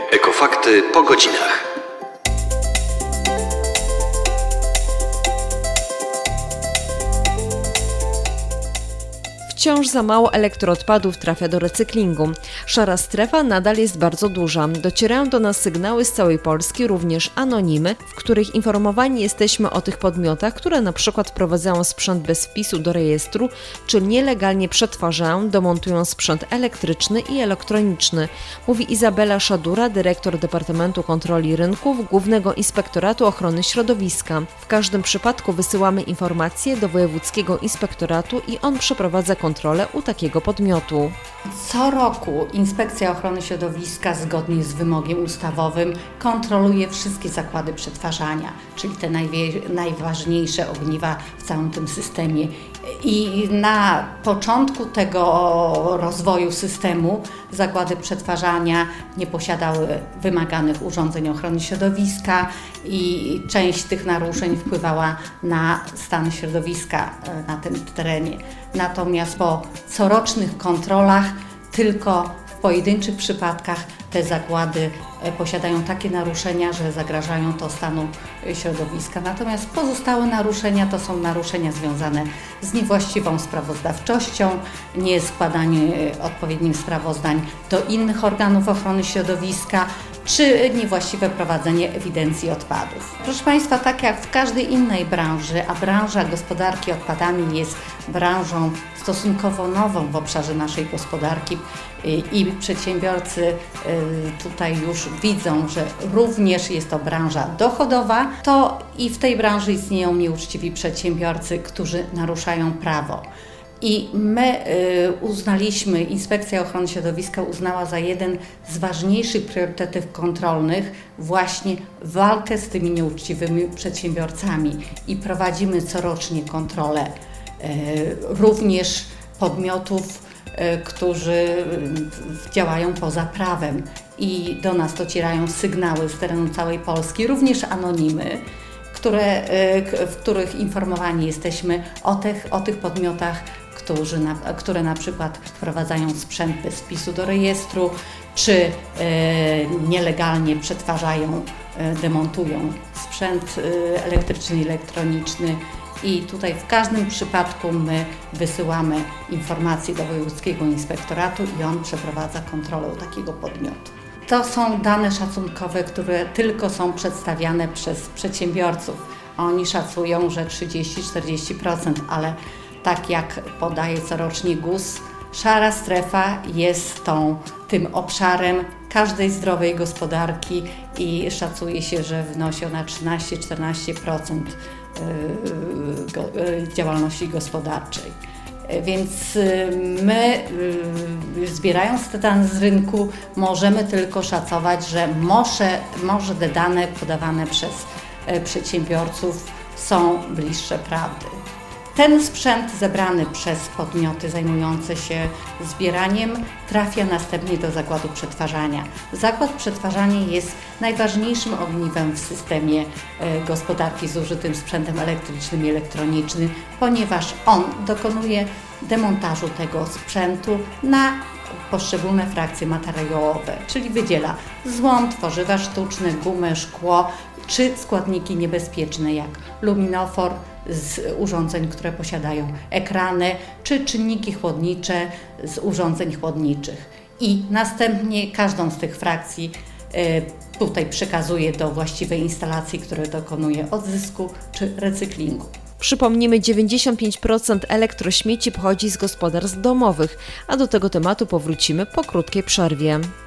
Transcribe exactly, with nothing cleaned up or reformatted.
Ekofakty po godzinach. Wciąż za mało elektroodpadów trafia do recyklingu. Szara strefa nadal jest bardzo duża. Docierają do nas sygnały z całej Polski, również anonimy, w których informowani jesteśmy o tych podmiotach, które na przykład wprowadzają sprzęt bez wpisu do rejestru, czy nielegalnie przetwarzają, demontują sprzęt elektryczny i elektroniczny, mówi Izabela Szadura, dyrektor Departamentu Kontroli Rynków Głównego Inspektoratu Ochrony Środowiska. W każdym przypadku wysyłamy informacje do Wojewódzkiego Inspektoratu i on przeprowadza kontrolę u takiego podmiotu. Co roku Inspekcja Ochrony Środowiska zgodnie z wymogiem ustawowym kontroluje wszystkie zakłady przetwarzania, czyli te najwie- najważniejsze ogniwa w całym tym systemie. I na początku tego rozwoju systemu zakłady przetwarzania nie posiadały wymaganych urządzeń ochrony środowiska i część tych naruszeń wpływała na stan środowiska na tym terenie. Natomiast po corocznych kontrolach tylko w pojedynczych przypadkach te zakłady posiadają takie naruszenia, że zagrażają to stanu środowiska. Natomiast pozostałe naruszenia to są naruszenia związane z niewłaściwą sprawozdawczością, nieskładanie odpowiednich sprawozdań do innych organów ochrony środowiska, czy niewłaściwe prowadzenie ewidencji odpadów. Proszę Państwa, tak jak w każdej innej branży, a branża gospodarki odpadami jest branżą stosunkowo nową w obszarze naszej gospodarki i przedsiębiorcy tutaj już widzą, że również jest to branża dochodowa, to i w tej branży istnieją nieuczciwi przedsiębiorcy, którzy naruszają prawo. I my uznaliśmy, Inspekcja Ochrony Środowiska uznała za jeden z ważniejszych priorytetów kontrolnych właśnie walkę z tymi nieuczciwymi przedsiębiorcami i prowadzimy corocznie kontrolę również podmiotów, którzy działają poza prawem i do nas docierają sygnały z terenu całej Polski, również anonimy, które, w których informowani jesteśmy o tych, o tych podmiotach, którzy na, które na przykład wprowadzają sprzęt bez wpisu do rejestru, czy e, nielegalnie przetwarzają, e, demontują sprzęt e, elektryczny i elektroniczny. I tutaj w każdym przypadku my wysyłamy informacje do Wojewódzkiego Inspektoratu i on przeprowadza kontrolę takiego podmiotu. To są dane szacunkowe, które tylko są przedstawiane przez przedsiębiorców. Oni szacują, że trzydzieści do czterdziestu procent, ale tak jak podaje corocznie G U S, szara strefa jest tą, tym obszarem każdej zdrowej gospodarki i szacuje się, że wynosi ona trzynaście do czternastu procent działalności gospodarczej. Więc my, zbierając te dane z rynku, możemy tylko szacować, że może, może te dane podawane przez przedsiębiorców są bliższe prawdy. Ten sprzęt zebrany przez podmioty zajmujące się zbieraniem trafia następnie do zakładu przetwarzania. Zakład przetwarzania jest najważniejszym ogniwem w systemie gospodarki z użytym sprzętem elektrycznym i elektronicznym, ponieważ on dokonuje demontażu tego sprzętu na poszczególne frakcje materiałowe, czyli wydziela złom, tworzywa sztuczne, gumę, szkło czy składniki niebezpieczne jak luminofor z urządzeń, które posiadają ekrany, czy czynniki chłodnicze z urządzeń chłodniczych. I następnie każdą z tych frakcji tutaj przekazuje do właściwej instalacji, która dokonuje odzysku czy recyklingu. Przypomnijmy, dziewięćdziesiąt pięć procent elektrośmieci pochodzi z gospodarstw domowych, a do tego tematu powrócimy po krótkiej przerwie.